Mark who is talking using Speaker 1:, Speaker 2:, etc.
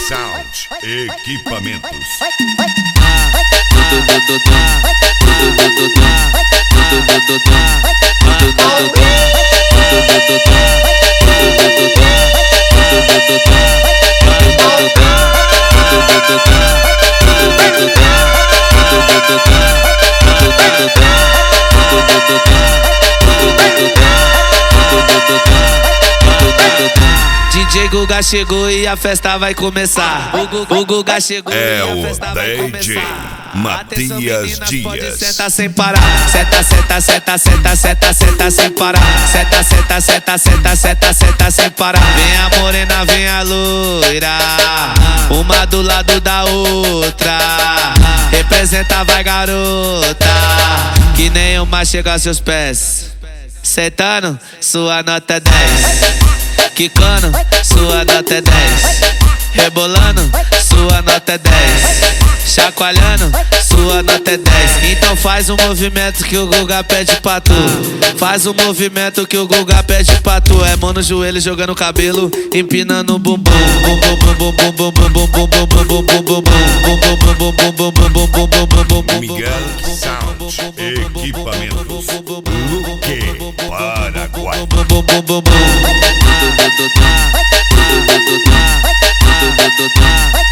Speaker 1: Sound Equipamentos.
Speaker 2: DJ Guga chegou e a festa vai começar. O Guga chegou e a festa vai começar.
Speaker 1: DJ Matias Dias.
Speaker 2: Pode sentar sem parar. Senta, senta, senta, senta, senta, senta sem parar. Senta, senta, senta, senta, senta, senta sem parar. Vem a morena, vem a loira, uma do lado da outra. Representa, vai garota, que nenhuma chega aos seus pés. Sentando, sua nota é 10. Quicando, sua nota é 10. Rebolando, sua nota é 10. Chacoalhando, sua nota é 10. Então faz o movimento que o Guga pede pra tu. Faz o movimento que o Guga pede pra tu. É mão no joelho, jogando cabelo, empinando o bumbum.
Speaker 1: Miguel Sound Equipamentos. Luque, Paraguai.
Speaker 2: Paraguai.